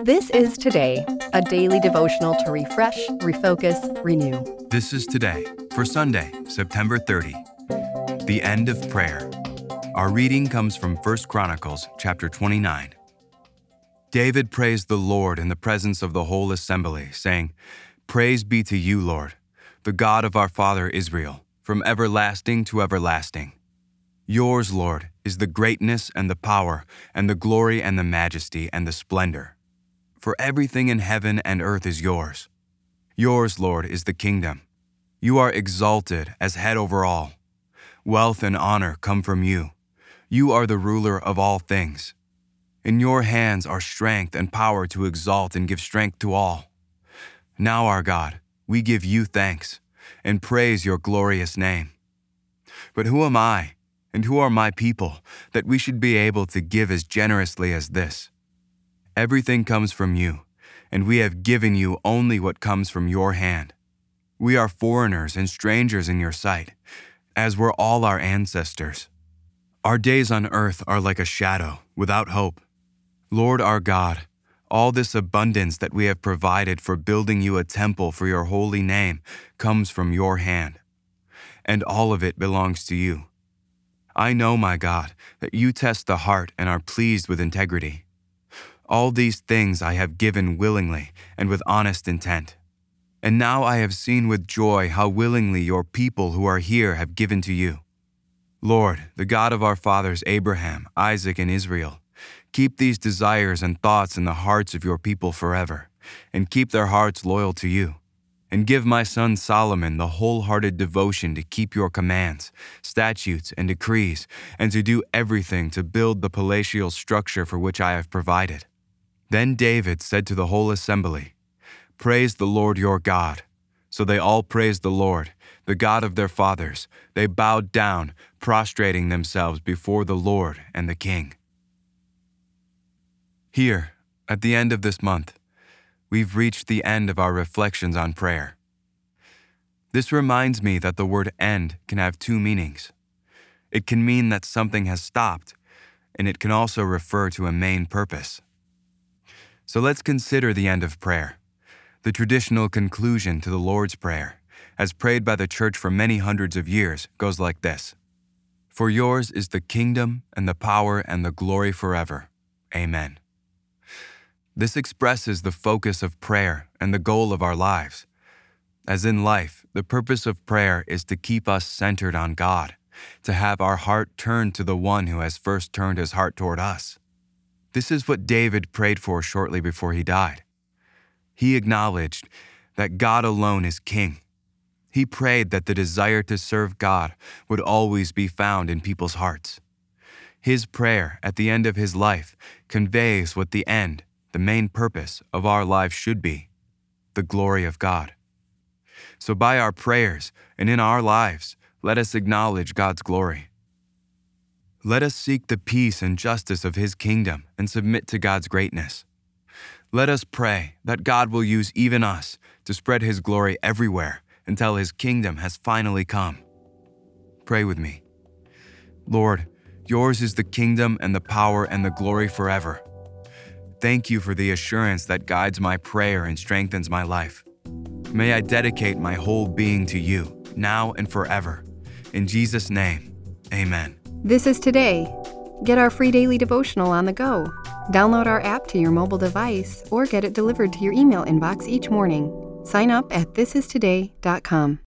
This is Today, a daily devotional to refresh, refocus, renew. This is Today for Sunday, September 30, the end of prayer. Our reading comes from 1 Chronicles chapter 29. David praised the Lord in the presence of the whole assembly, saying, "Praise be to you, Lord, the God of our father Israel, from everlasting to everlasting. Yours, Lord, is the greatness and the power and the glory and the majesty and the splendor. For everything in heaven and earth is yours. Yours, Lord, is the kingdom. You are exalted as head over all. Wealth and honor come from you. You are the ruler of all things. In your hands are strength and power to exalt and give strength to all. Now, our God, we give you thanks and praise your glorious name. But who am I, and who are my people, that we should be able to give as generously as this? Everything comes from you, and we have given you only what comes from your hand. We are foreigners and strangers in your sight, as were all our ancestors. Our days on earth are like a shadow, without hope. Lord our God, all this abundance that we have provided for building you a temple for your holy name comes from your hand, and all of it belongs to you. I know, my God, that you test the heart and are pleased with integrity. All these things I have given willingly and with honest intent. And now I have seen with joy how willingly your people who are here have given to you. Lord, the God of our fathers Abraham, Isaac, and Israel, keep these desires and thoughts in the hearts of your people forever, and keep their hearts loyal to you. And give my son Solomon the wholehearted devotion to keep your commands, statutes, and decrees, and to do everything to build the palatial structure for which I have provided." Then David said to the whole assembly, "Praise the Lord your God." So they all praised the Lord, the God of their fathers. They bowed down, prostrating themselves before the Lord and the King. Here, at the end of this month, we've reached the end of our reflections on prayer. This reminds me that the word end can have two meanings. It can mean that something has stopped, and it can also refer to a main purpose. So let's consider the end of prayer, the traditional conclusion to the Lord's Prayer, as prayed by the church for many hundreds of years, goes like this: "For yours is the kingdom and the power and the glory forever. Amen." This expresses the focus of prayer and the goal of our lives. As in life, the purpose of prayer is to keep us centered on God, to have our heart turned to the one who has first turned his heart toward us. This is what David prayed for shortly before he died. He acknowledged that God alone is king. He prayed that the desire to serve God would always be found in people's hearts. His prayer at the end of his life conveys what the end, the main purpose of our lives should be: the glory of God. So by our prayers and in our lives, let us acknowledge God's glory. Let us seek the peace and justice of his kingdom and submit to God's greatness. Let us pray that God will use even us to spread his glory everywhere until his kingdom has finally come. Pray with me. Lord, yours is the kingdom and the power and the glory forever. Thank you for the assurance that guides my prayer and strengthens my life. May I dedicate my whole being to you, now and forever. In Jesus' name, amen. This is Today. Get our free daily devotional on the go. Download our app to your mobile device or get it delivered to your email inbox each morning. Sign up at thisistoday.com.